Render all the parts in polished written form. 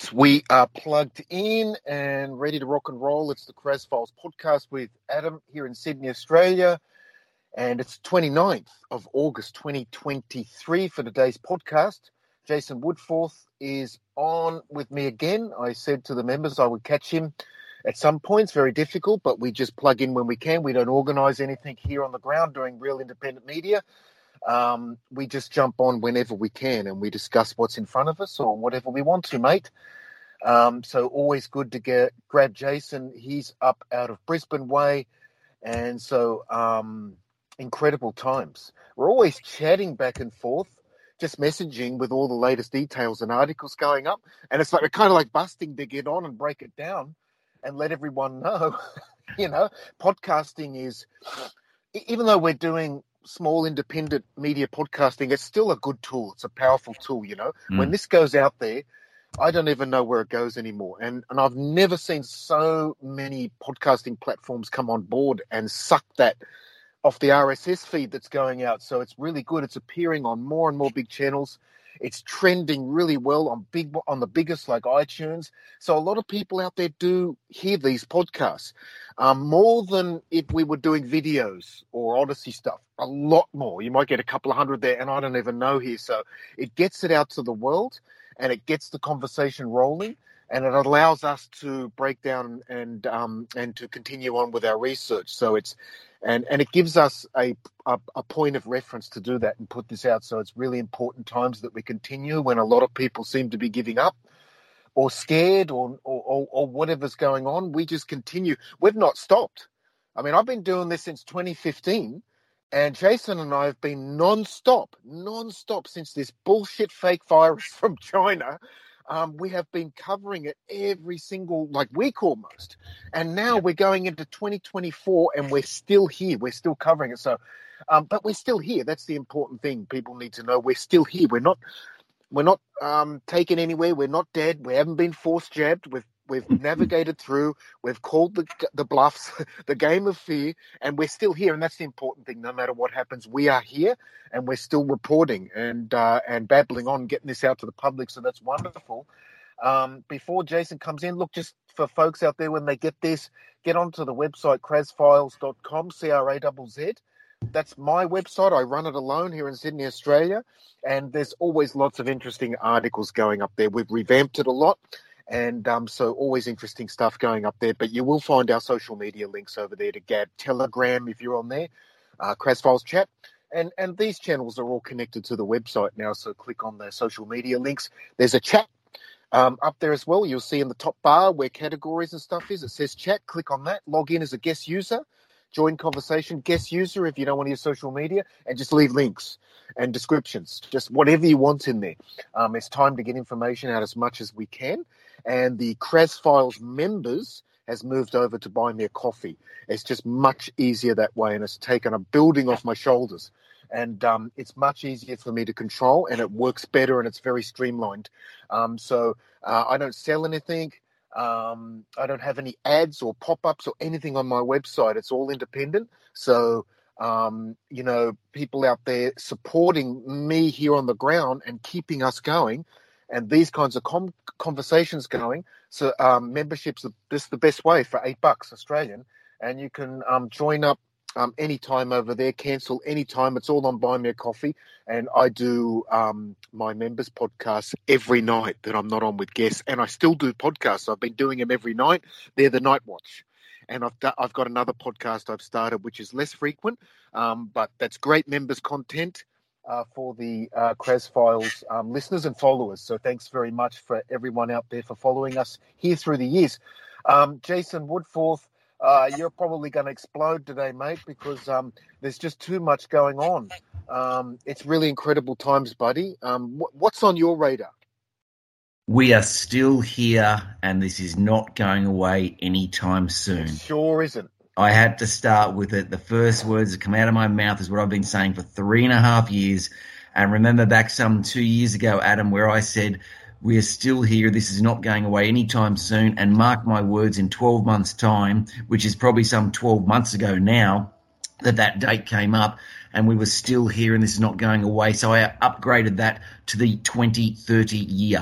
Yes, we are plugged in and ready to rock and roll. It's the Kraz Files podcast with Adam here in Sydney, Australia. And it's 29th of August, 2023 for today's podcast. Jason Woodforth is on with me again. I said to the members I would catch him at some points. Very difficult, but we just plug in when we can. We don't organise anything here on the ground doing real independent media. We just jump on whenever we can and we discuss what's in front of us or whatever we want to, mate. So always good to grab Jason. He's up out of Brisbane way. And so incredible times. We're always chatting back and forth, just messaging with all the latest details and articles going up. And it's like we're kind of like busting to get on and break it down and let everyone know, podcasting is, even though we're doing small independent media podcasting, it's still a good tool. It's a powerful tool, When this goes out there, I don't even know where it goes anymore. And I've never seen so many podcasting platforms come on board and suck that off the RSS feed that's going out. So it's really good. It's appearing on more and more big channels. It's trending really well on the biggest like iTunes. So a lot of people out there do hear these podcasts more than if we were doing videos or Odyssey stuff. A lot more. You might get a couple of hundred there, and I don't even know here. So it gets it out to the world, and it gets the conversation rolling, and it allows us to break down and to continue on with our research. So it's and it gives us a point of reference to do that and put this out. So it's really important times that we continue when a lot of people seem to be giving up or scared or whatever's going on. We just continue. We've not stopped. I mean, I've been doing this since 2015, and Jason and I have been non-stop since this bullshit fake virus from China. We have been covering it every single week almost. And now we're going into 2024 and we're still here. We're still covering it. So, but we're still here. That's the important thing. People need to know we're still here. We're not taken anywhere. We're not dead. We haven't been force jabbed. We've navigated through. We've called the bluffs, the game of fear, and we're still here. And that's the important thing. No matter what happens, we are here, and we're still reporting and babbling on, getting this out to the public. So that's wonderful. Before Jason comes in, look, just for folks out there, when they get this, get onto the website krazfiles.com, KRAZZ. That's my website. I run it alone here in Sydney, Australia, and there's always lots of interesting articles going up there. We've revamped it a lot. And so always interesting stuff going up there. But you will find our social media links over there to Gab, Telegram if you're on there, Kraz Files Chat. And these channels are all connected to the website now. So click on the social media links. There's a chat up there as well. You'll see in the top bar where categories and stuff is. It says chat. Click on that. Log in as a guest user. Join conversation, guest user if you don't want to use social media, and just leave links and descriptions, just whatever you want in there. It's time to get information out as much as we can. And the Kraz Files members has moved over to Buy Me a Coffee. It's just much easier that way, and it's taken a building off my shoulders. And it's much easier for me to control, and it works better, and it's very streamlined. So I don't sell anything. I don't have any ads or pop-ups or anything on my website. It's all independent. So, people out there supporting me here on the ground and keeping us going and these kinds of conversations going. So, membership's the best way for $8 Australian. And you can join up anytime over there, cancel anytime. It's all on Buy Me a Coffee. And I do my members podcasts every night that I'm not on with guests. And I still do podcasts. I've been doing them every night. They're the Night Watch. And I've got another podcast I've started, which is less frequent, but that's great members content for the Kraz Files listeners and followers. So thanks very much for everyone out there for following us here through the years. Jason Woodforth, you're probably going to explode today, mate, because there's just too much going on. It's really incredible times, buddy. What's on your radar? We are still here, and this is not going away anytime soon. It sure isn't. I had to start with it. The first words that come out of my mouth is what I've been saying for 3.5 years. And remember back some 2 years ago, Adam, where I said, we are still here. This is not going away anytime soon. And mark my words, in 12 months' time, which is probably some 12 months ago now, that date came up and we were still here and this is not going away. So I upgraded that to the 2030 year.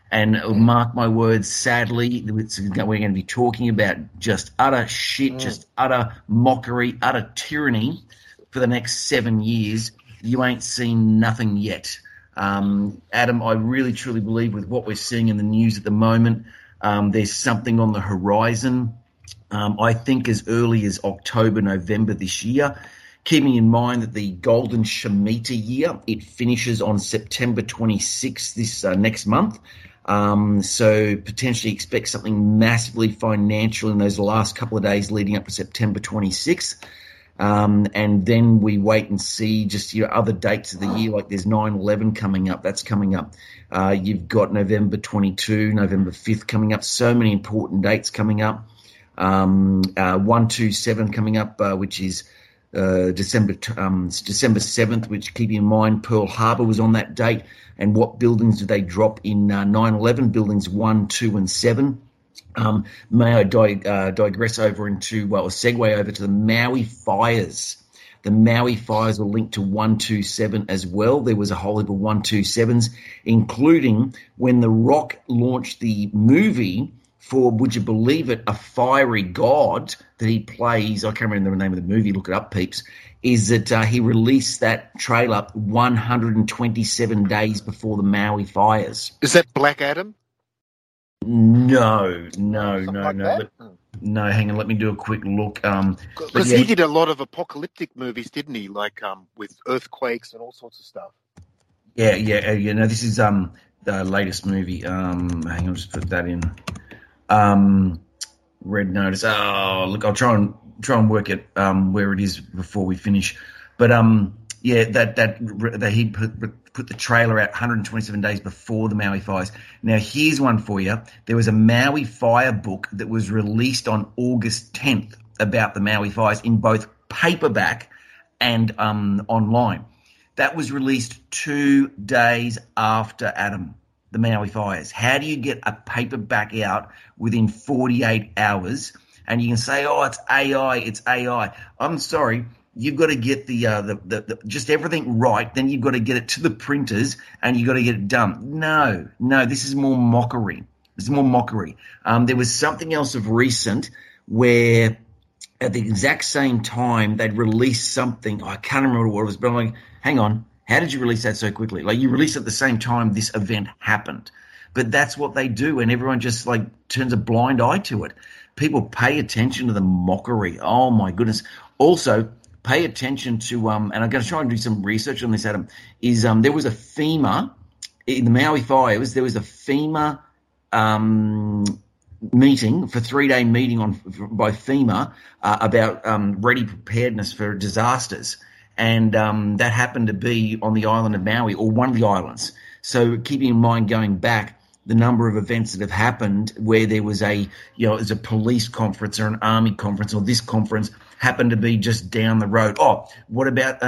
And mark my words, sadly, we're going to be talking about just utter shit, just utter mockery, utter tyranny for the next 7 years. You ain't seen nothing yet. Adam, I really, truly believe with what we're seeing in the news at the moment, there's something on the horizon. I think as early as October, November this year, keeping in mind that the Golden Shemitah year, it finishes on September 26th this next month. So potentially expect something massively financial in those last couple of days leading up to September 26th. And then we wait and see just your other dates of the year, like there's 9/11 coming up. That's coming up. You've got November 22, November 5th coming up. So many important dates coming up. 127 coming up, which is December 7th, which, keep in mind, Pearl Harbor was on that date. And what buildings did they drop in 9/11? Buildings 1, 2, and 7. May I digress over into, or segue over to the Maui fires. The Maui fires are linked to 127 as well. There was a whole heap of 127s, including when The Rock launched the movie for, would you believe it, a fiery god that he plays. I can't remember the name of the movie. Look it up, peeps. Is that he released that trailer 127 days before the Maui fires. Is that Black Adam? No. No, hang on. Let me do a quick look. Because he did a lot of apocalyptic movies, didn't he? Like with earthquakes and all sorts of stuff. Yeah. No, this is the latest movie. Hang on, just put that in. Red Notice. Oh, look, I'll try and work it where it is before we finish. But yeah, that he put the trailer out 127 days before the Maui fires. Now, here's one for you. There was a Maui fire book that was released on August 10th about the Maui fires in both paperback and online. That was released 2 days after the Maui fires. How do you get a paperback out within 48 hours? And you can say, oh, it's AI. I'm sorry. You've got to get the just everything right. Then you've got to get it to the printers and you've got to get it done. No, this is more mockery. There was something else of recent where at the exact same time they'd released something. I can't remember what it was, but I'm like, hang on. How did you release that so quickly? Like, you released it at the same time this event happened. But that's what they do, and everyone just turns a blind eye to it. People pay attention to the mockery. Oh my goodness. Also, pay attention to and I'm going to try and do some research on this, Adam. There was a FEMA in the Maui fires. There was a FEMA meeting, for 3-day meeting by FEMA about ready preparedness for disasters. And that happened to be on the island of Maui, or one of the islands. So keeping in mind, going back, the number of events that have happened where there was a police conference or an army conference, or this conference happened to be just down the road. Oh, what about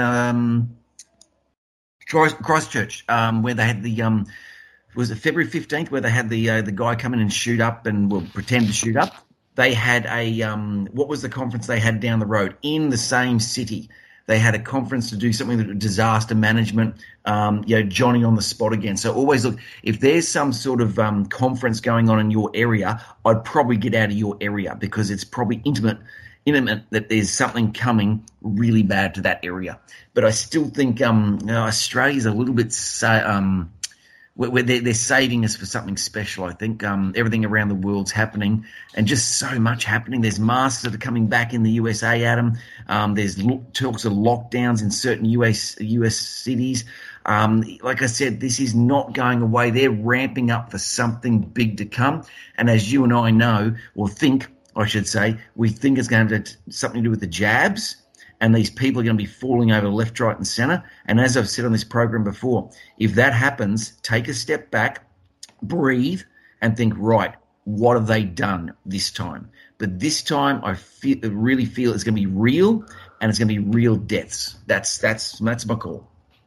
Christchurch, where they had the was it February 15th, where they had the guy come in and shoot up and pretend to shoot up? They had a what was the conference they had down the road in the same city? They had a conference to do something with disaster management, Johnny on the spot again. So always look, if there's some sort of conference going on in your area, I'd probably get out of your area, because it's probably intimate that there's something coming really bad to that area. But I still think Australia's a little bit where they're saving us for something special. I think everything around the world's happening, and just so much happening. There's masks that are coming back in the USA, Adam. There's talks of lockdowns in certain US cities. Like I said, this is not going away. They're ramping up for something big to come. And as you and I know, or think, I should say, we think it's going to have something to do with the jabs. And these people are going to be falling over left, right, and center. And as I've said on this program before, if that happens, take a step back, breathe, and think, right, what have they done this time? But this time, I really feel it's going to be real, and it's going to be real deaths. That's my call.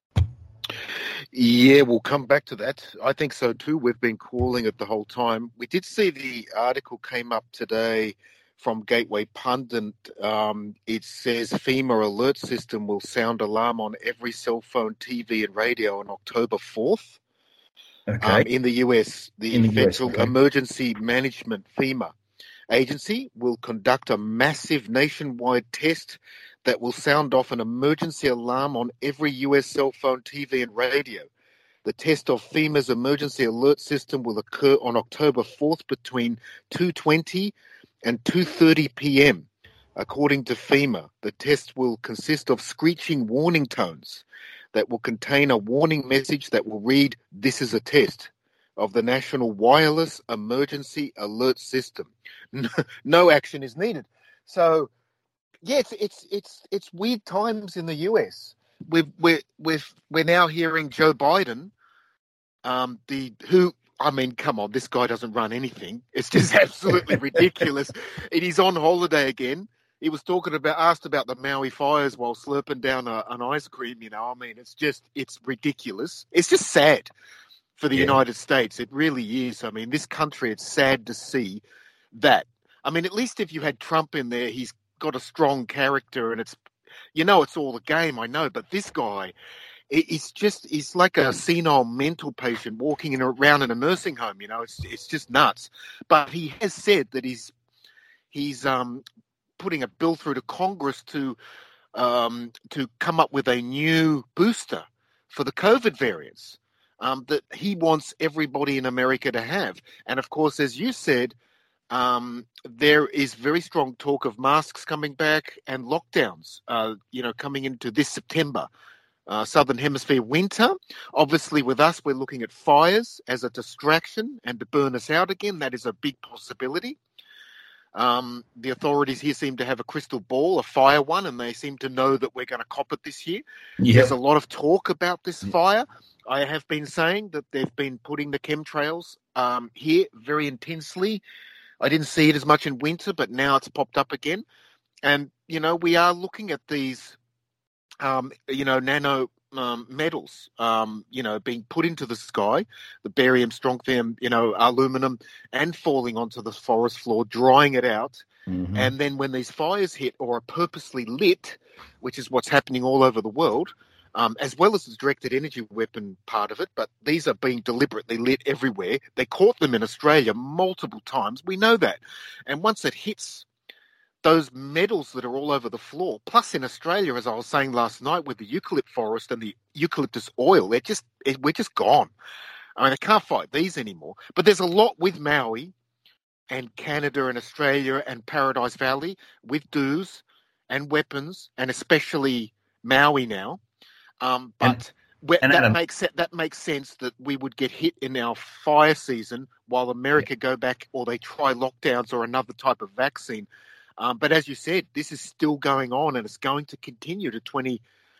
Yeah, we'll come back to that. I think so too. We've been calling it the whole time. We did see the article came up today from Gateway Pundit. It says FEMA alert system will sound alarm on every cell phone, TV and radio on October 4th. Okay. In the US. The Federal okay. Emergency Management, FEMA, agency will conduct a massive nationwide test that will sound off an emergency alarm on every US cell phone, TV, and radio. The test of FEMA's emergency alert system will occur on October 4th between 2:20 and 2:30 p.m. According to FEMA, the test will consist of screeching warning tones that will contain a warning message that will read, "This is a test," of the National Wireless Emergency Alert System. No action is needed. So, yeah, it's weird times in the US. We're now hearing Joe Biden, come on, this guy doesn't run anything. It's just absolutely ridiculous. And he's on holiday again. He was asked about the Maui fires while slurping down an ice cream. It's ridiculous. It's just sad for the United States. It really is. This country, it's sad to see that. At least if you had Trump in there, he's got a strong character and it's all a game, I know. But this guy, he's like a senile mental patient walking around in a nursing home. It's just nuts. But he has said that he's putting a bill through to Congress to come up with a new booster for the COVID variants that he wants everybody in America to have. And of course, as you said, there is very strong talk of masks coming back and lockdowns, coming into this September. Southern Hemisphere winter. Obviously, with us, we're looking at fires as a distraction and to burn us out again. That is a big possibility. The authorities here seem to have a crystal ball, a fire one, and they seem to know that we're going to cop it this year. Yep. There's a lot of talk about this fire. I have been saying that they've been putting the chemtrails here very intensely. I didn't see it as much in winter, but now it's popped up again. And, we are looking at these nano metals, being put into the sky, the barium, strontium, aluminum, and falling onto the forest floor, drying it out. Mm-hmm. And then when these fires hit or are purposely lit, which is what's happening all over the world, as well as the directed energy weapon part of it, but these are being deliberately lit everywhere. They caught them in Australia multiple times. We know that. And once it hits those metals that are all over the floor, plus in Australia, as I was saying last night, with the eucalypt forest and the eucalyptus oil, we're just gone. They can't fight these anymore. But there's a lot with Maui and Canada and Australia and Paradise Valley with dues and weapons, and especially Maui now. That makes sense that we would get hit in our fire season while America go back, or they try lockdowns or another type of vaccine. But as you said, this is still going on, and it's going to continue to 30,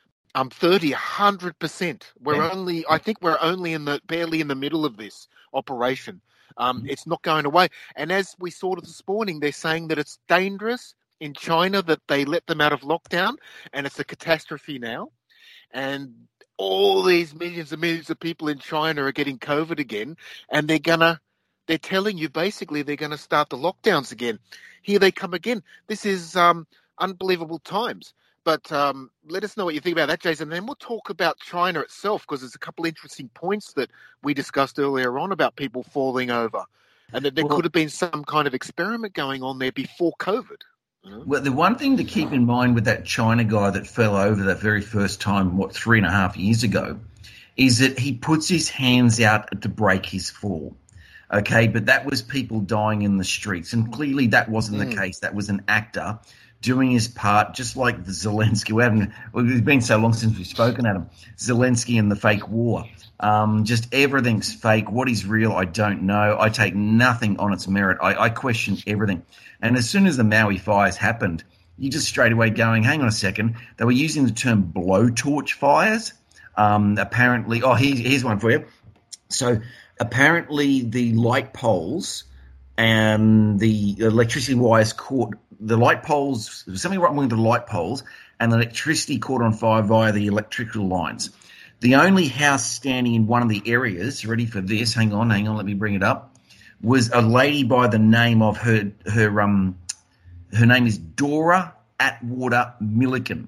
100%. I think we're only barely in the middle of this operation. It's not going away. And as we saw this morning, they're saying that it's dangerous in China that they let them out of lockdown, and it's a catastrophe now. And all these millions and millions of people in China are getting COVID again, and they're telling you basically they're going to start the lockdowns again. Here they come again. This is unbelievable times. But let us know what you think about that, Jason. And then we'll talk about China itself, because there's a couple interesting points that we discussed earlier on about people falling over, and that there could have been some kind of experiment going on there before COVID. Well, the one thing to keep in mind with that China guy that fell over that very first time, 3.5 years ago, is that he puts his hands out to break his fall. Okay, but that was people dying in the streets, and clearly that wasn't the case. That was an actor doing his part, just like the Zelensky. It's been so long since we've spoken at him. Zelensky and the fake war. Just everything's fake. What is real, I don't know. I take nothing on its merit. I question everything. And as soon as the Maui fires happened, you just straight away going, hang on a second. They were using the term blowtorch fires. Apparently, here's one for you. So apparently the light poles and the electricity wires caught the light poles. There was something wrong with the light poles, and the electricity caught on fire via the electrical lines. The only house standing in one of the areas, ready for this, hang on, let me bring it up, was a lady by the name of her name is Dora Atwater Milliken.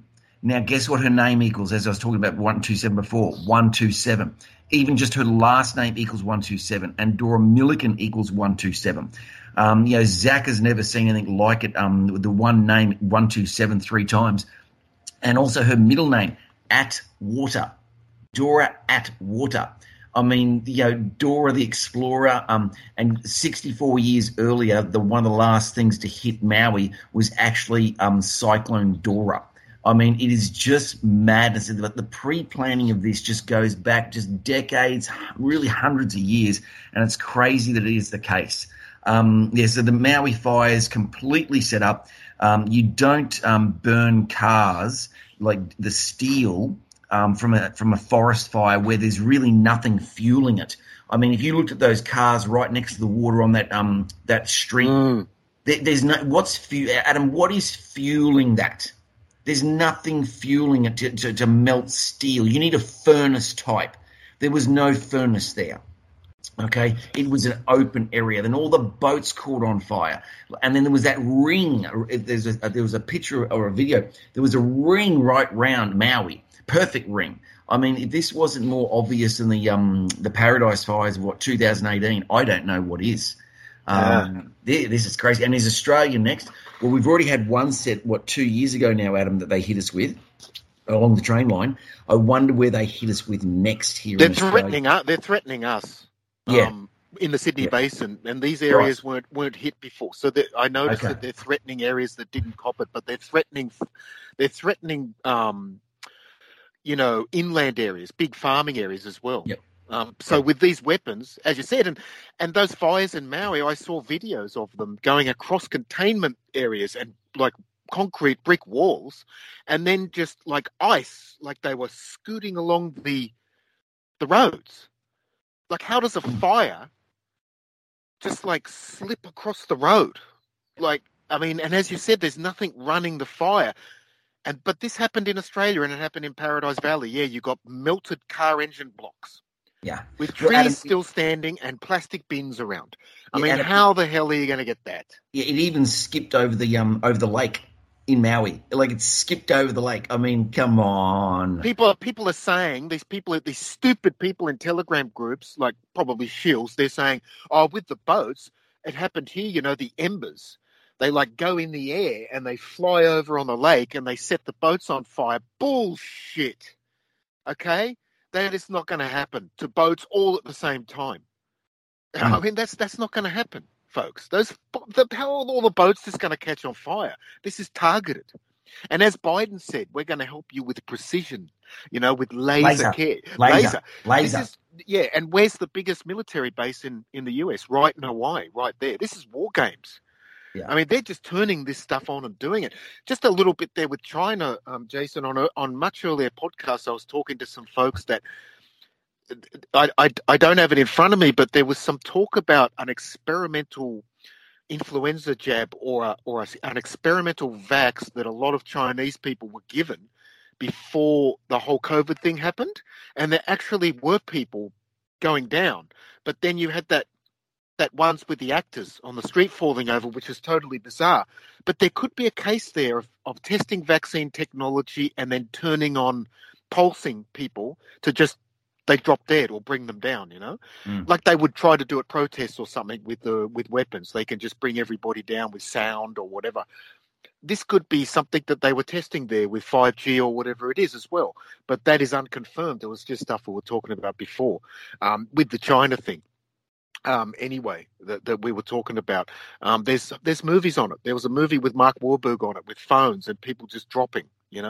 Now, guess what her name equals, as I was talking about 127 before? 127. Even just her last name equals 127, and Dora Milliken equals 127. Zach has never seen anything like it, the one name 127 3 times. And also her middle name, Atwater. Dora Atwater. I mean, Dora the Explorer, and 64 years earlier, one of the last things to hit Maui was actually Cyclone Dora. I mean, it is just madness. The pre-planning of this just goes back just decades, really hundreds of years, and it's crazy that it is the case. So the Maui fire is completely set up. You don't burn cars like the steel from a forest fire where there's really nothing fueling it. I mean, if you looked at those cars right next to the water on that street, there's no Adam. What is fueling that? There's nothing fueling it to melt steel. You need a furnace type. There was no furnace there. Okay, it was an open area. Then all the boats caught on fire, and then there was that ring. There was a picture or a video. There was a ring right round Maui, perfect ring. I mean, if this wasn't more obvious than the Paradise Fires of 2018, I don't know what is. This is crazy. And is Australia next? Well, we've already had one set, 2 years ago now, Adam, that they hit us with along the train line. I wonder where they hit us with next here in Australia. They're threatening us. Yeah. In the Sydney Basin, and these areas weren't hit before. So I noticed that they're threatening areas that didn't cop it, but they're threatening inland areas, big farming areas as well. Yep. So with these weapons, as you said, and those fires in Maui, I saw videos of them going across containment areas and like concrete brick walls, and then just like ice, like they were scooting along the roads. Like, how does a fire just like slip across the road? Like, I mean, and as you said, there's nothing running the fire. But this happened in Australia, and it happened in Paradise Valley. Yeah, you got melted car engine blocks. Yeah. With trees still standing and plastic bins around. I mean, how the hell are you going to get that? Yeah, it even skipped over the lake in Maui. Like, it skipped over the lake. I mean, come on. People are saying, these stupid people in Telegram groups, like probably Shills, they're saying, oh, with the boats, it happened here, the embers. They like go in the air and they fly over on the lake and they set the boats on fire. Bullshit. Okay? That is not going to happen to boats all at the same time. I mean, that's not going to happen, folks. How are all the boats just going to catch on fire? This is targeted. And as Biden said, we're going to help you with precision, with laser care. Laser. And where's the biggest military base in the US? Right in Hawaii, right there. This is war games. Yeah. I mean, they're just turning this stuff on and doing it. Just a little bit there with China, Jason. On much earlier podcasts, I was talking to some folks that I don't have it in front of me, but there was some talk about an experimental influenza jab or an experimental vax that a lot of Chinese people were given before the whole COVID thing happened, and there actually were people going down. But then you had that ones with the actors on the street falling over, which is totally bizarre. But there could be a case there of testing vaccine technology and then turning on pulsing people to just, they drop dead or bring them down, Like they would try to do at protests or something with weapons. They can just bring everybody down with sound or whatever. This could be something that they were testing there with 5G or whatever it is as well. But that is unconfirmed. It was just stuff we were talking about before with the China thing. Anyway, that we were talking about. There's movies on it. There was a movie with Mark Wahlberg on it with phones and people just dropping,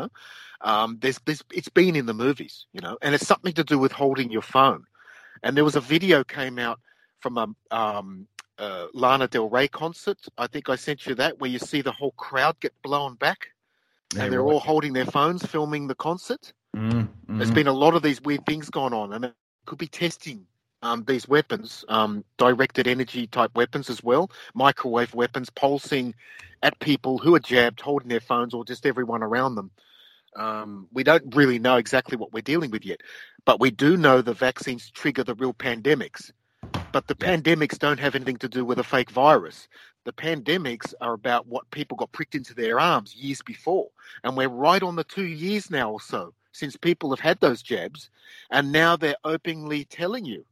it's been in the movies, and it's something to do with holding your phone. And there was a video came out from a Lana Del Rey concert. I think I sent you that, where you see the whole crowd get blown back and they're all holding their phones filming the concert. Mm-hmm. There's been a lot of these weird things going on, and it could be testing these weapons, directed energy type weapons as well, microwave weapons, pulsing at people who are jabbed, holding their phones, or just everyone around them. We don't really know exactly what we're dealing with yet, but we do know the vaccines trigger the real pandemics. But the pandemics don't have anything to do with a fake virus. The pandemics are about what people got pricked into their arms years before. And we're right on the 2 years now or so since people have had those jabs. And now they're openly telling you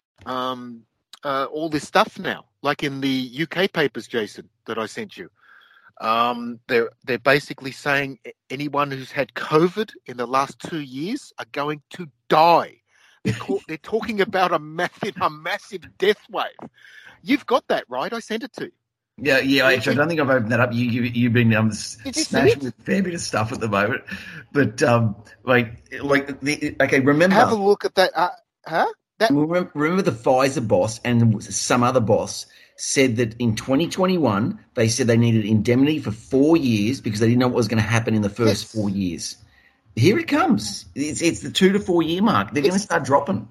all this stuff now, like in the UK papers, Jason, that I sent you. They're basically saying anyone who's had COVID in the last 2 years are going to die. They're talking about a massive death wave. You've got that, right? I sent it to you. Yeah. Actually, I don't think I've opened that up. You've been smashing with a fair bit of stuff at the moment. But remember. Have a look at that. Remember the Pfizer boss and some other boss said that in 2021 they said they needed indemnity for 4 years because they didn't know what was going to happen in the first 4 years. Here it comes. It's the 2 to 4 year mark. They're going to start dropping.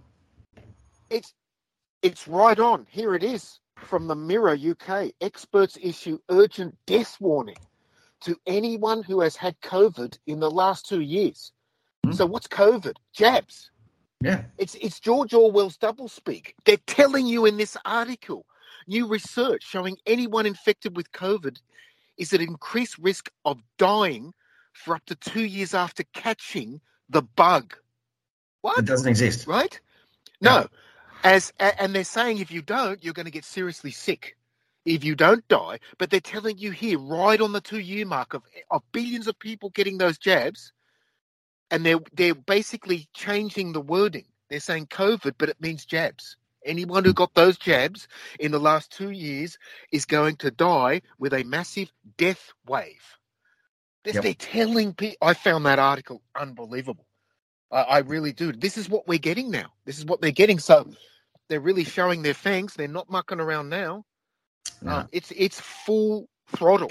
It's right on. Here it is. From the Mirror UK, experts issue urgent death warning to anyone who has had COVID in the last 2 years. So what's COVID? Jabs. Yeah. It's George Orwell's doublespeak. They're telling you in this article, new research showing anyone infected with COVID is at increased risk of dying for up to 2 years after catching the bug. What? It doesn't exist. Right? No. And they're saying if you don't, you're going to get seriously sick if you don't die. But they're telling you here, right on the 2 year mark of billions of people getting those jabs, and they're basically changing the wording. They're saying COVID, but it means jabs. Anyone who got those jabs in the last 2 years is going to die with a massive death wave. They're telling people. I found that article unbelievable. I really do. This is what we're getting now. This is what they're getting. So they're really showing their fangs. They're not mucking around now. No. It's full throttle.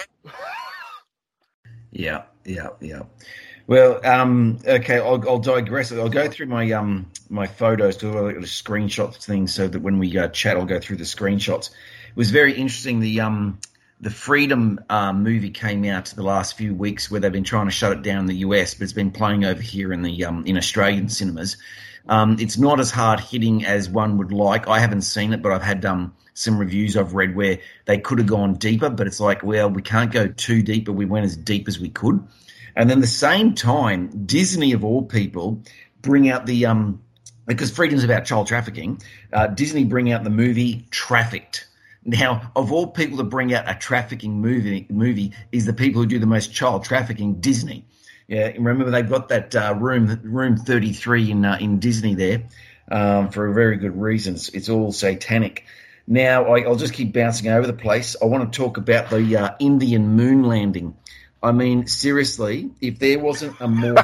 Yeah. Well, okay, I'll digress. I'll go through my my photos, do a screenshot thing, so that when we chat, I'll go through the screenshots. It was very interesting. The Freedom movie came out the last few weeks, where they've been trying to shut it down in the US, but it's been playing over here in the in Australian cinemas. It's not as hard hitting as one would like. I haven't seen it, but I've had some reviews I've read where they could have gone deeper, but it's like, well, we can't go too deep, but we went as deep as we could. And then the same time, Disney of all people bring out the because Freedom's about child trafficking. Disney bring out the movie Trafficked. Now, of all people to bring out a trafficking movie is the people who do the most child trafficking, Disney. Yeah, remember they've got that room 33 in Disney there for a very good reason. It's all satanic. Now, I'll just keep bouncing over the place. I want to talk about the Indian moon landing. I mean, seriously, if there wasn't a more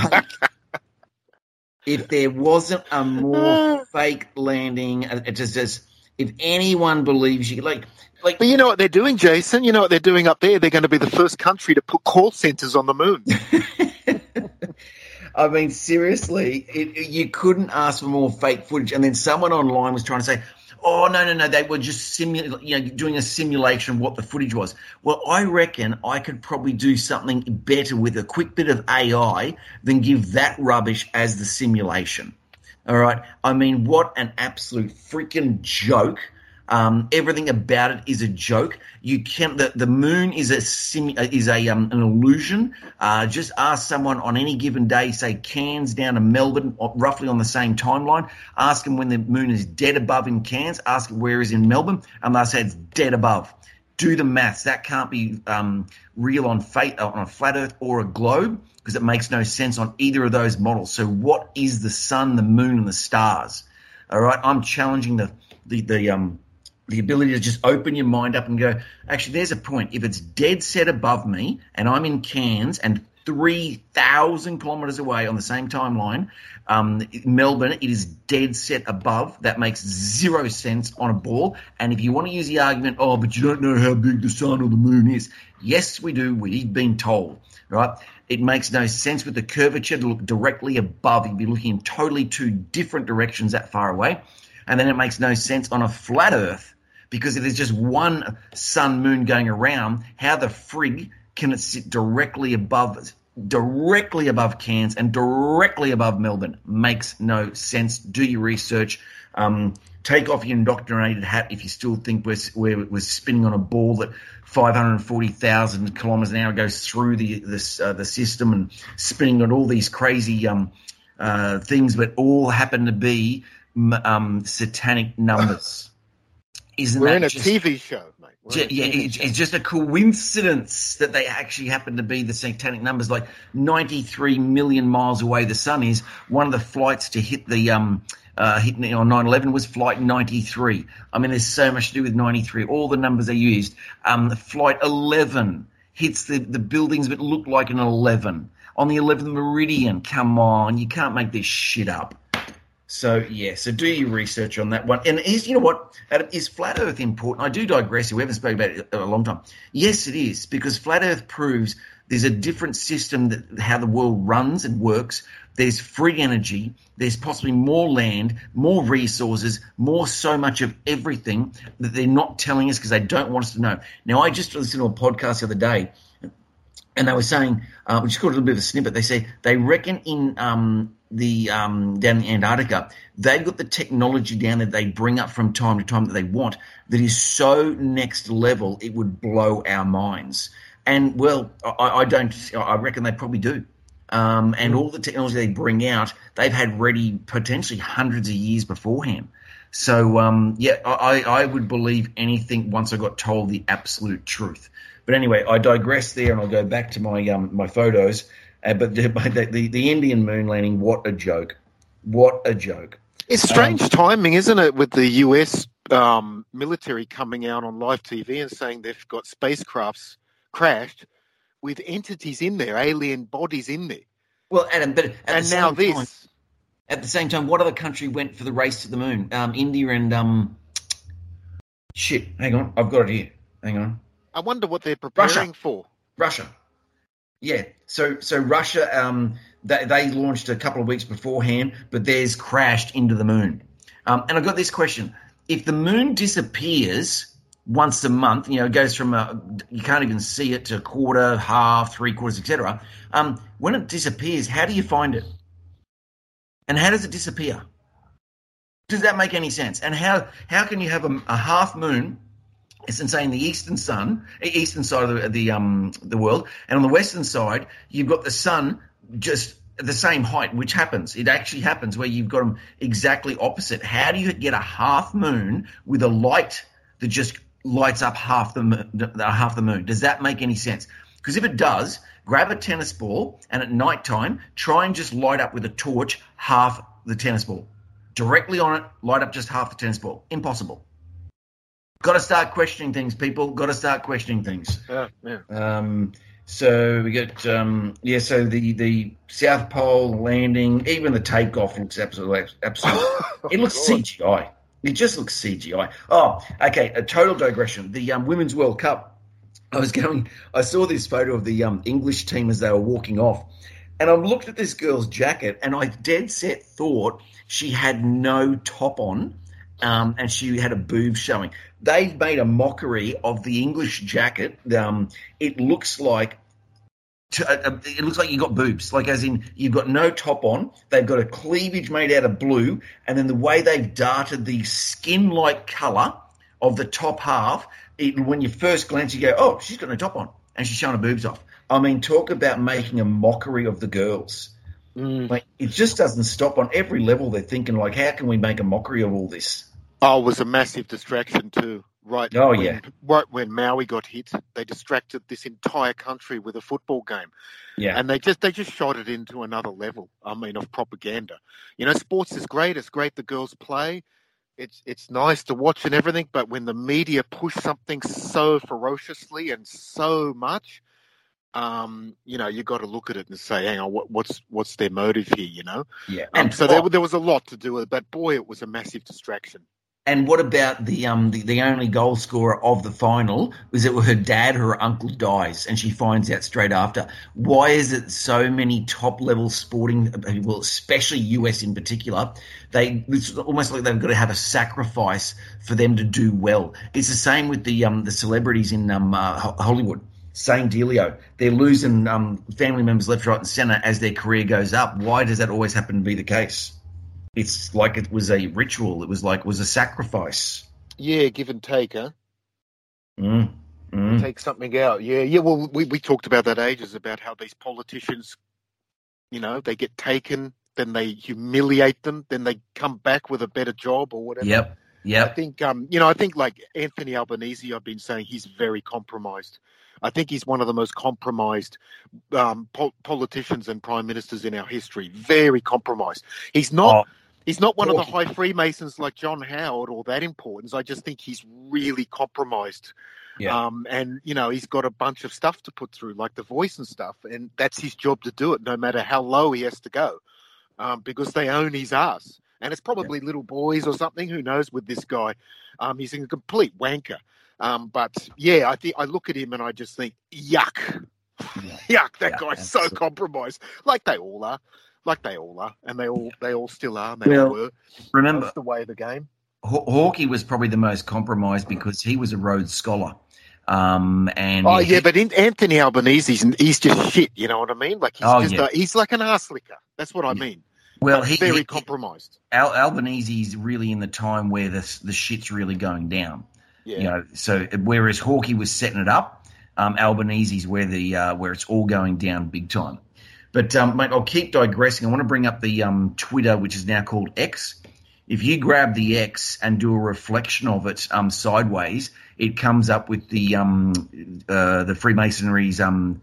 fake landing, it just if anyone believes you, like. But you know what they're doing, Jason? You know what they're doing up there? They're going to be the first country to put call centers on the moon. I mean, seriously, you couldn't ask for more fake footage. And then someone online was trying to say, oh, no, they were just doing a simulation of what the footage was. Well, I reckon I could probably do something better with a quick bit of AI than give that rubbish as the simulation. All right? I mean, what an absolute freaking joke. Everything about it is a joke. You can the moon is an illusion. Just ask someone on any given day, say Cairns down to Melbourne, roughly on the same timeline. Ask them when the moon is dead above in Cairns. Ask where is in Melbourne, and they'll say it's dead above. Do the maths. That can't be real on a flat Earth or a globe, because it makes no sense on either of those models. So what is the sun, the moon, and the stars? All right, I'm challenging the ability to just open your mind up and go, actually, there's a point. If it's dead set above me and I'm in Cairns and 3,000 kilometres away on the same timeline, Melbourne, it is dead set above. That makes zero sense on a ball. And if you want to use the argument, oh, but you don't know how big the sun or the moon is. Yes, we do. We've been told, right? It makes no sense with the curvature to look directly above. You'd be looking in totally two different directions that far away. And then it makes no sense on a flat Earth, because if there's just one sun moon going around, how the frig can it sit directly above directly above Cairns and directly above Melbourne. Makes no sense. Do your research. Take off your indoctrinated hat if you still think we're spinning on a ball that 540,000 kilometres an hour goes through the system and spinning at all these crazy things, but all happen to be satanic numbers. We're in a TV show, mate. It's just a coincidence that they actually happen to be the satanic numbers. Like 93 million miles away the sun is. One of the flights to hit the on 9/11 was flight 93. I mean, there's so much to do with 93. All the numbers are used. Flight 11 hits the buildings that look like an 11 on the 11th meridian. Come on, you can't make this shit up. So do your research on that one. And you know what, Adam, is flat Earth important? I do digress. We haven't spoken about it in a long time. Yes, it is, because flat Earth proves there's a different system how the world runs and works. There's free energy. There's possibly more land, more resources, so much of everything that they're not telling us because they don't want us to know. Now, I just listened to a podcast the other day, and they were saying, we just got a little bit of a snippet. They say they reckon in down in Antarctica, they've got the technology down there they bring up from time to time that they want that is so next level it would blow our minds. And well, I reckon they probably do. And all the technology they bring out, they've had ready potentially hundreds of years beforehand. So I would believe anything once I got told the absolute truth. But anyway, I digress there, and I'll go back to my my photos. But the Indian moon landing, what a joke! What a joke! It's strange timing, isn't it, with the US military coming out on live TV and saying they've got spacecrafts crashed with entities in there, alien bodies in there. Well, Adam, but at the same time, what other country went for the race to the moon? India and shit. Hang on, I've got it here. Hang on. I wonder what they're preparing for. Russia. Yeah. So Russia, they launched a couple of weeks beforehand, but theirs crashed into the moon. And I've got this question: if the moon disappears once a month, it goes from you can't even see it to a quarter, half, 3/4, etc. When it disappears, how do you find it? And how does it disappear? Does that make any sense? And how can you have a half moon? It's insane. The eastern side of the world, and on the western side, you've got the sun just the same height, which happens. It actually happens where you've got them exactly opposite. How do you get a half moon with a light that just lights up half the moon? Does that make any sense? Because if it does, grab a tennis ball and at nighttime, try and just light up with a torch half the tennis ball. Directly on it, light up just half the tennis ball. Impossible. Got to start questioning things, people. Got to start questioning things. Yeah. So we get so the South Pole landing, even the takeoff looks absolutely. It looks CGI. It just looks CGI. Oh, okay. A total digression. The Women's World Cup. I saw this photo of the English team as they were walking off, and I looked at this girl's jacket, and I dead set thought she had no top on. And she had a boob showing. They've made a mockery of the English jacket. It looks like you got boobs, like as in you've got no top on. They've got a cleavage made out of blue, and then the way they've darted the skin-like colour of the top half, when you first glance, you go, "Oh, she's got no top on," and she's showing her boobs off. I mean, talk about making a mockery of the girls. Like, it just doesn't stop. On every level, they're thinking, like, how can we make a mockery of all this? Oh, it was a massive distraction too. Right when Maui got hit, they distracted this entire country with a football game. Yeah. And they just shot it into another level, of propaganda. Sports is great. It's great the girls play. It's nice to watch and everything. But when the media push something so ferociously and so much, you got to look at it and say, hang on, what's their motive here, Yeah. So there was a lot to do with it, but boy, it was a massive distraction. And what about the only goal scorer of the final? Was it her dad, her uncle dies, and she finds out straight after? Why is it so many top-level sporting people, especially US in particular, it's almost like they've got to have a sacrifice for them to do well. It's the same with the celebrities in Hollywood. Same dealio. They're losing family members left, right, and centre as their career goes up. Why does that always happen to be the case? It's like it was a ritual. It was a sacrifice. Yeah, give and take, huh? Take something out. Yeah. Well, we talked about that ages, about how these politicians, they get taken, then they humiliate them, then they come back with a better job or whatever. Yep. I think, I think like Anthony Albanese, I've been saying he's very compromised. I think he's one of the most compromised politicians and prime ministers in our history. Very compromised. He's not one of the high Freemasons like John Howard or that importance. I just think he's really compromised. Yeah. And, he's got a bunch of stuff to put through, like The Voice and stuff. And that's his job to do it, no matter how low he has to go, because they own his ass. And it's probably little boys or something, who knows, with this guy. He's a complete wanker. But yeah, I look at him and I just think, yuck. Yuck, that guy's absolutely so compromised. Like they all are. And they all still are, and they all were. Remember, that's the way of the game. Hawkey was probably the most compromised because he was a Rhodes Scholar. But Anthony Albanese, he's just shit, you know what I mean? Like he's like an arse licker. That's what I mean. Well, he's very compromised. Albanese's really in the time where the shit's really going down. Yeah. So whereas Hawkey was setting it up, Albanese's where it's all going down big time. But mate, I'll keep digressing. I want to bring up the Twitter, which is now called X. If you grab the X and do a reflection of it sideways, it comes up with the Freemasonry's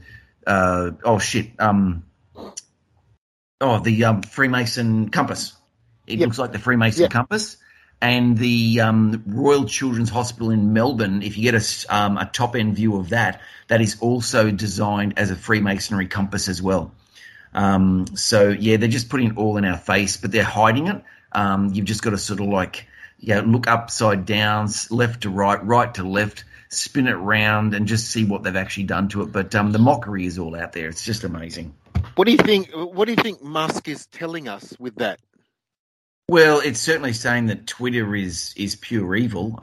the Freemason compass. It looks like the Freemason compass. And the Royal Children's Hospital in Melbourne, if you get a top-end view of that, that is also designed as a Freemasonry compass as well. They're just putting it all in our face, but they're hiding it. You've just got to sort of look upside down, left to right, right to left, spin it round, and just see what they've actually done to it. But the mockery is all out there. It's just amazing. What do you think Musk is telling us with that? Well, it's certainly saying that Twitter is pure evil.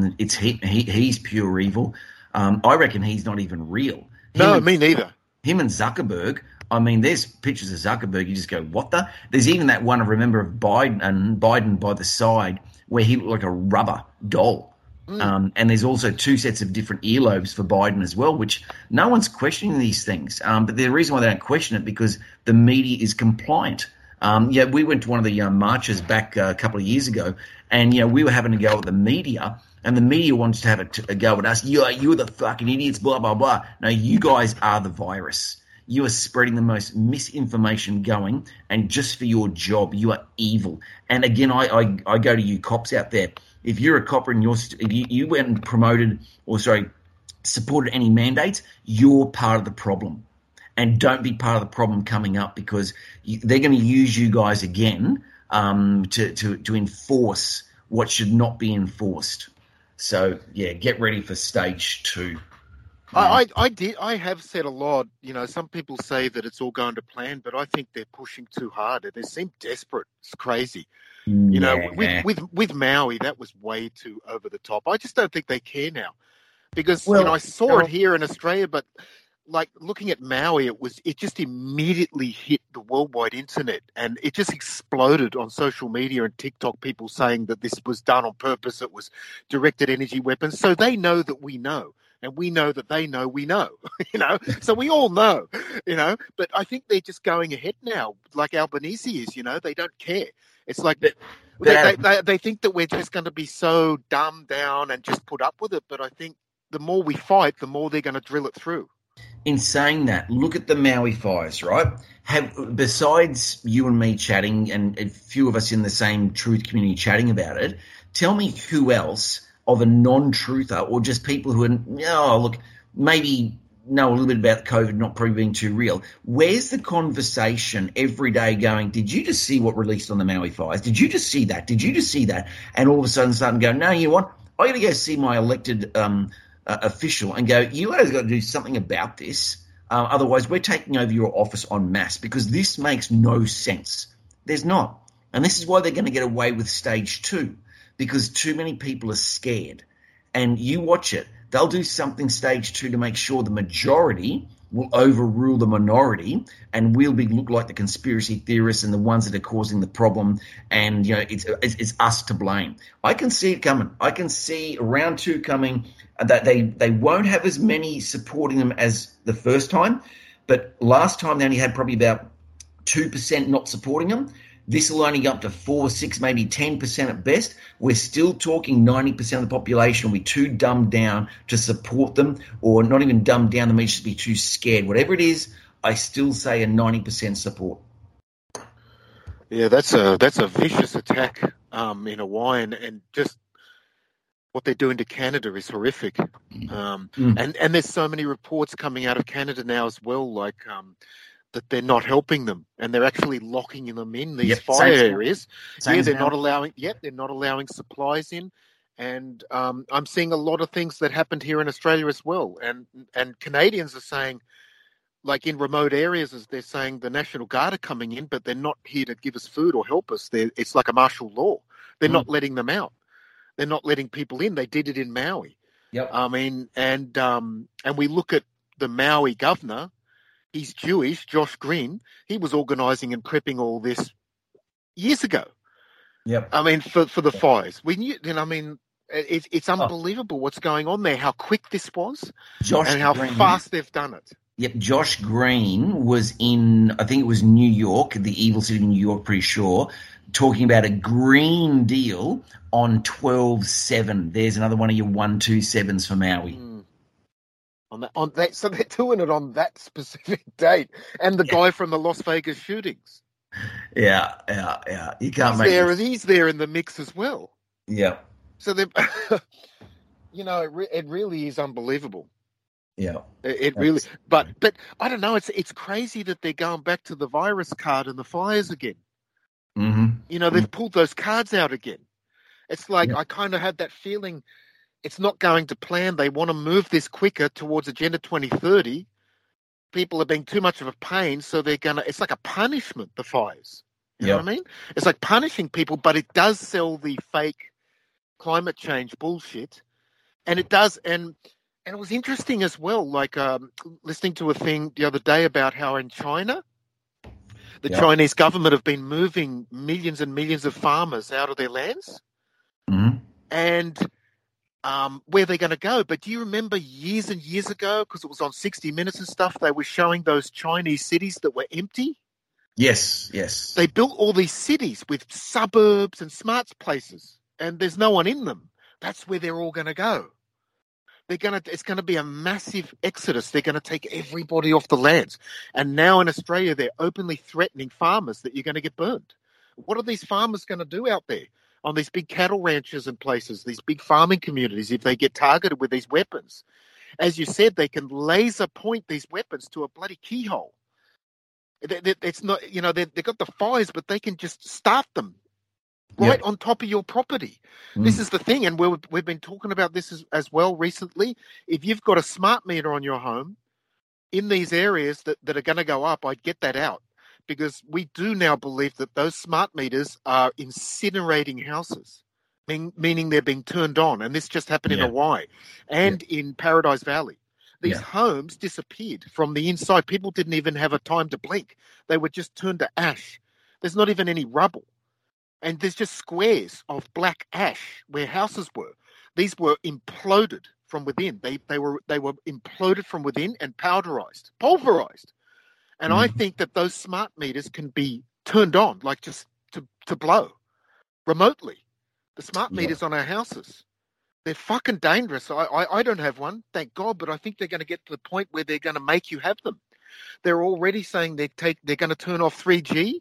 He's pure evil. I reckon he's not even real. Me neither. Him and Zuckerberg. I mean, there's pictures of Zuckerberg. You just go, what the? There's even that one I remember of Biden by the side where he looked like a rubber doll. And there's also 2 sets of different earlobes for Biden as well, which no one's questioning these things. But the reason why they don't question it because the media is compliant. We went to one of the marches back a couple of years ago, and we were having to go at the media, and the media wants to have a go at us. You're the fucking idiots, blah blah blah. No, you guys are the virus. You are spreading the most misinformation going, and just for your job, you are evil. And again, I go to you cops out there. If you're a copper and you went and supported any mandates, you're part of the problem. And don't be part of the problem coming up because they're going to use you guys again to enforce what should not be enforced. So, get ready for stage 2. I have said a lot. Some people say that it's all going to plan, but I think they're pushing too hard. They seem desperate. It's crazy. With Maui, that was way too over the top. I just don't think they care now because I saw it here in Australia, but like looking at Maui, it just immediately hit the worldwide internet and it just exploded on social media and TikTok, people saying that this was done on purpose. It was directed energy weapons. So they know that we know. And we know that they know we know, so we all know, but I think they're just going ahead now, like Albanese is, they don't care. It's like they think that we're just going to be so dumbed down and just put up with it. But I think the more we fight, the more they're going to drill it through. In saying that, look at the Maui fires, right? Besides you and me chatting and a few of us in the same truth community chatting about it, tell me who else of a non-truther or just people who maybe know a little bit about COVID not probably being too real. Where's the conversation every day going, did you just see what released on the Maui fires? Did you just see that? Did you just see that? And all of a sudden starting to go, no, you know what? I got to go see my elected official and go, you guys got to do something about this. Otherwise, we're taking over your office en masse because this makes no sense. There's not. And this is why they're going to get away with stage 2. Because too many people are scared. And you watch it. they'll do something stage 2 to make sure the majority will overrule the minority, and we'll look like the conspiracy theorists and the ones that are causing the problem, and it's us to blame. I can see it coming. I can see round 2 coming, that they won't have as many supporting them as the first time, but last time they only had probably about 2% not supporting them. This will only go up to 4, 6, maybe 10% at best. We're still talking 90% of the population will be too dumbed down to support them, or not even dumbed down, they may just be too scared. Whatever it is, I still say a 90% support. Yeah, that's a vicious attack in Hawaii, and just what they're doing to Canada is horrific. And there's so many reports coming out of Canada now as well, like that they're not helping them, and they're actually locking them in these fire areas. They're not allowing supplies in, and I'm seeing a lot of things that happened here in Australia as well. And Canadians are saying, like in remote areas, they're saying the National Guard are coming in, but they're not here to give us food or help us. It's like a martial law. They're not letting them out. They're not letting people in. They did it in Maui. Yep. I mean, and we look at the Maui governor. He's Jewish, Josh Green. He was organising and prepping all this years ago. Yep. I mean, for the fires. We knew. I mean, it's unbelievable what's going on there. How quick this was, and how fast they've done it. Yep. Josh Green was in, I think it was New York, the evil city of New York, pretty sure, talking about a Green Deal on 12/7. There's another one of your 127s for Maui. On that, so they're doing it on that specific date, and the guy from the Las Vegas shootings. Yeah. You can't make it. He's there in the mix as well. Yeah. So they, it really is unbelievable. Yeah. It really, but I don't know. It's crazy that they're going back to the virus card and the fires again. Mm-hmm. They've pulled those cards out again. It's like I kind of had that feeling. It's not going to plan. They want to move this quicker towards Agenda 2030. People are being too much of a pain, so they're going to... It's like a punishment, the fires. You know what I mean? It's like punishing people, but it does sell the fake climate change bullshit. And it does... And it was interesting as well, like listening to a thing the other day about how in China, the Chinese government have been moving millions and millions of farmers out of their lands. Mm-hmm. And... where they're going to go. But do you remember years and years ago, because it was on 60 Minutes and stuff, they were showing those Chinese cities that were empty? Yes. They built all these cities with suburbs and smart places, and there's no one in them. That's where they're all going to go. It's going to be a massive exodus. They're going to take everybody off the lands. And now in Australia, they're openly threatening farmers that you're going to get burned. What are these farmers going to do out there on these big cattle ranches and places, these big farming communities, if they get targeted with these weapons? As you said, they can laser point these weapons to a bloody keyhole. It's not, they've got the fires, but they can just start them right on top of your property. This is the thing, and we've been talking about this as well recently. If you've got a smart meter on your home in these areas that are going to go up, I'd get that out, because we do now believe that those smart meters are incinerating houses, meaning they're being turned on. And this just happened in Hawaii and in Paradise Valley. These homes disappeared from the inside. People didn't even have a time to blink. They were just turned to ash. There's not even any rubble. And there's just squares of black ash where houses were. These were imploded from within. They were imploded from within and pulverized. And I think that those smart meters can be turned on, like just to blow remotely. The smart meters on our houses. They're fucking dangerous. I don't have one, thank God, but I think they're going to get to the point where they're going to make you have them. They're already saying they're going to turn off 3G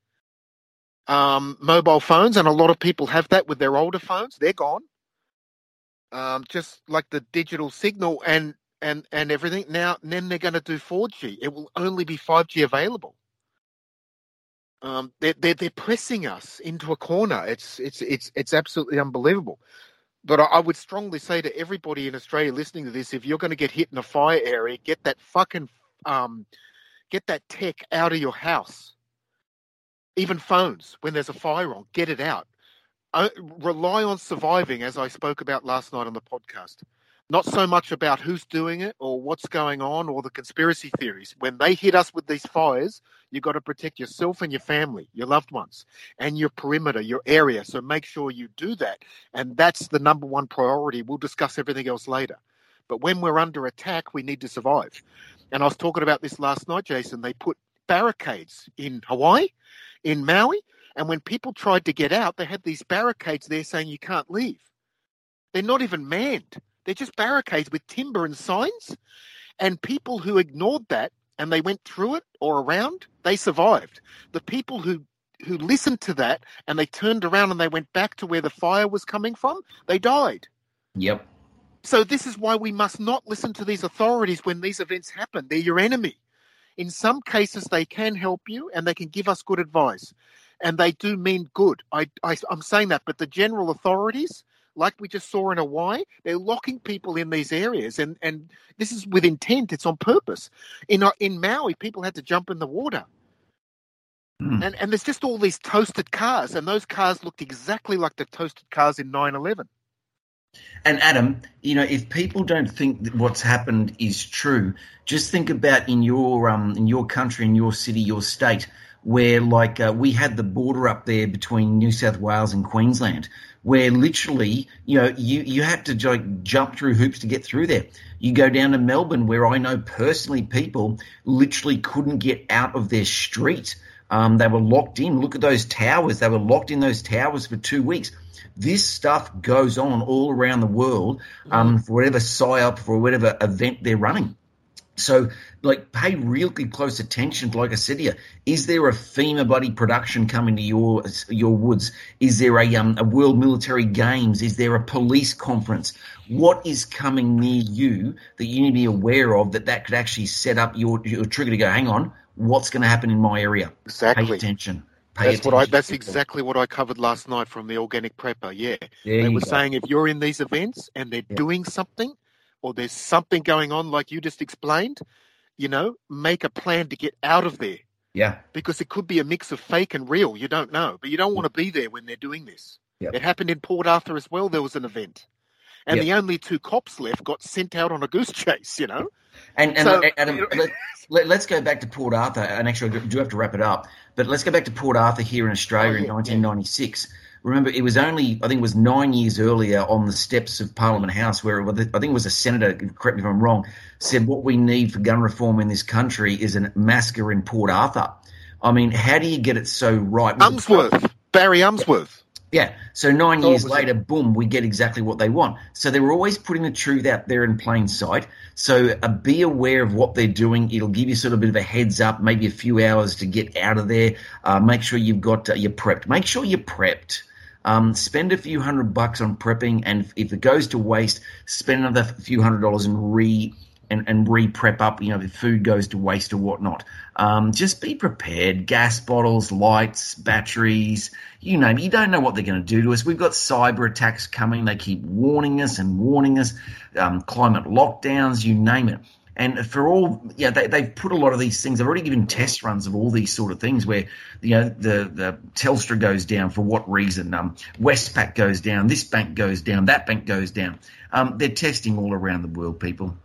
mobile phones, and a lot of people have that with their older phones. They're gone. Just like the digital signal and everything. Now, then they're going to do 4G. It will only be 5G available. They're pressing us into a corner. It's absolutely unbelievable. But I would strongly say to everybody in Australia listening to this, if you're going to get hit in a fire area, get that tech out of your house. Even phones, when there's a fire on, get it out. Rely on surviving, as I spoke about last night on the podcast. Not so much about who's doing it or what's going on or the conspiracy theories. When they hit us with these fires, you've got to protect yourself and your family, your loved ones, and your perimeter, your area. So make sure you do that. And that's the number one priority. We'll discuss everything else later. But when we're under attack, we need to survive. And I was talking about this last night, Jason. They put barricades in Hawaii, in Maui, and when people tried to get out, they had these barricades there saying you can't leave. They're not even manned. They're just barricades with timber and signs. And people who ignored that and they went through it or around, they survived. The people who listened to that and they turned around and they went back to where the fire was coming from, they died. Yep. So this is why we must not listen to these authorities when these events happen. They're your enemy. In some cases, they can help you and they can give us good advice. And they do mean good. I'm saying that. But the general authorities, like we just saw in Hawaii, they're locking people in these areas. And this is with intent. It's on purpose. In Maui, people had to jump in the water. And there's just all these toasted cars. And those cars looked exactly like the toasted cars in 9/11. And Adam, if people don't think that what's happened is true, just think about in your country, in your city, your state, where we had the border up there between New South Wales and Queensland, where literally, you had to jump through hoops to get through there. You go down to Melbourne, where I know personally people literally couldn't get out of their street. They were locked in. Look at those towers. They were locked in those towers for 2 weeks. This stuff goes on all around the world for whatever PSYOP, for whatever event they're running. So, pay really close attention. Like I said here, is there a FEMA buddy production coming to your woods? Is there a World Military Games? Is there a police conference? What is coming near you that you need to be aware of that could actually set up your trigger to go, hang on, what's going to happen in my area? Exactly. Pay attention. That's exactly what I covered last night from the Organic Prepper. Yeah, they were saying if you're in these events and they're doing something, or there's something going on like you just explained, make a plan to get out of there. Yeah, because it could be a mix of fake and real. You don't know, but you don't want to be there when they're doing this. It happened in Port Arthur as well. There was an event, and the only 2 cops left got sent out on a goose chase. And so, Adam, let's go back to Port Arthur, and actually I do have to wrap it up, but let's go back to Port Arthur here in Australia in 1996. Remember, I think it was 9 years earlier on the steps of Parliament House where I think it was a senator, correct me if I'm wrong, said what we need for gun reform in this country is a massacre in Port Arthur. I mean, how do you get it so right? Barry Unsworth. Yeah, so 9 years later, boom, we get exactly what they want. So they were always putting the truth out there in plain sight. So be aware of what they're doing. It'll give you sort of a bit of a heads up, maybe a few hours to get out of there. Make sure you've got you're prepped. Make sure you're prepped. Spend a few $100 on prepping, and if it goes to waste, spend another few $100 and re-prep up, if food goes to waste or whatnot. Just be prepared. Gas bottles, lights, batteries, you name it. You don't know what they're going to do to us. We've got cyber attacks coming. They keep warning us and warning us. Climate lockdowns, you name it. And for all, they've put a lot of these things. They've already given test runs of all these sort of things where, the Telstra goes down for what reason? Westpac goes down. This bank goes down. That bank goes down. They're testing all around the world, people.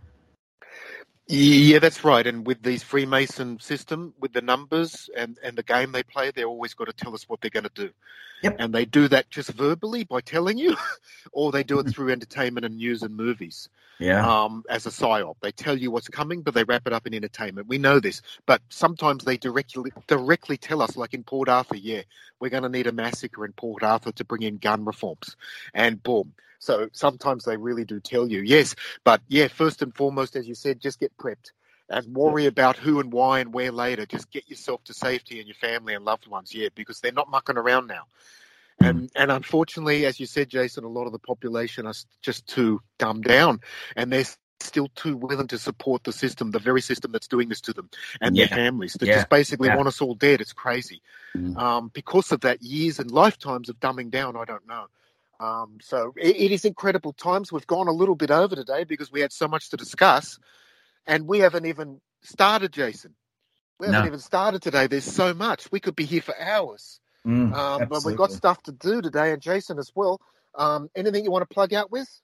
Yeah, that's right. And with these Freemason system, with the numbers and the game they play, they're always got to tell us what they're going to do. Yep. And they do that just verbally by telling you, or they do it through entertainment and news and movies. Yeah. As a psyop. They tell you what's coming, but they wrap it up in entertainment. We know this. But sometimes they directly tell us, like in Port Arthur, we're going to need a massacre in Port Arthur to bring in gun reforms. And boom. So sometimes they really do tell you, yes. But, first and foremost, as you said, just get prepped. And worry about who and why and where later. Just get yourself to safety and your family and loved ones, because they're not mucking around now. And unfortunately, as you said, Jason, a lot of the population are just too dumbed down, and they're still too willing to support the system, the very system that's doing this to them and their families. They just basically want us all dead. It's crazy. Because of that, years and lifetimes of dumbing down, I don't know. So it is incredible times. We've gone a little bit over today because we had so much to discuss, and we haven't even started, Jason. We haven't even started today. There's so much. We could be here for hours. But we've got stuff to do today, and Jason as well. Anything you want to plug out with?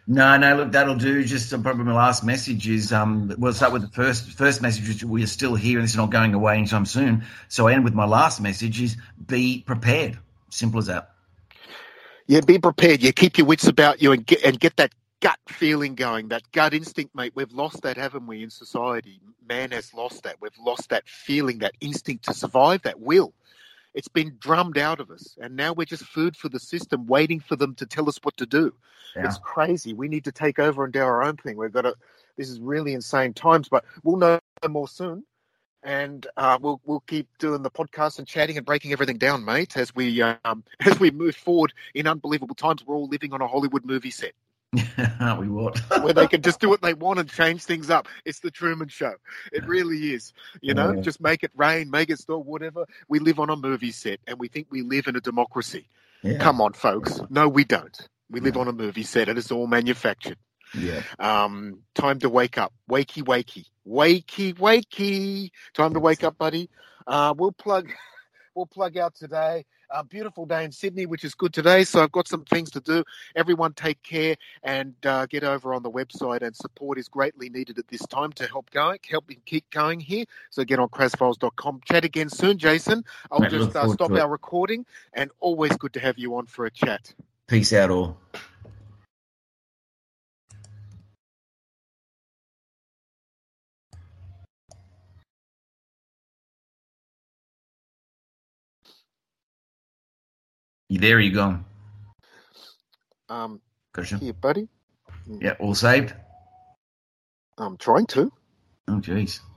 No, look, that'll do. Just probably my last message is, we'll start with the first message, which we are still here and this is not going away anytime soon. So I end with my last message is be prepared. Simple as that. Yeah, be prepared. You keep your wits about you and get that gut feeling going, that gut instinct, mate. We've lost that, haven't we, in society? Man has lost that. We've lost that feeling, that instinct to survive, that will. It's been drummed out of us, and now we're just food for the system, waiting for them to tell us what to do. Yeah. It's crazy. We need to take over and do our own thing. This is really insane times, but we'll know more soon, and we'll keep doing the podcast and chatting and breaking everything down, mate, as we move forward in unbelievable times. We're all living on a Hollywood movie set. Aren't we what? Where they can just do what they want and change things up. It's the Truman Show. It really is. Just make it rain, make it storm, whatever. We live on a movie set and we think we live in a democracy. Yeah. Come on, folks. No, we don't. We live on a movie set and it's all manufactured. Yeah. Time to wake up. Wakey, wakey. Wakey, wakey. Time to wake up, buddy. We'll plug out today. Beautiful day in Sydney, which is good today. So I've got some things to do. Everyone take care and get over on the website, and support is greatly needed at this time to help me keep going here. So get on crasfiles.com. Chat again soon, Jason. I'll just stop our recording, and always good to have you on for a chat. Peace out all. You there? Or you gone? Gotcha. Here, buddy. Yeah, all saved? I'm trying to. Oh, jeez.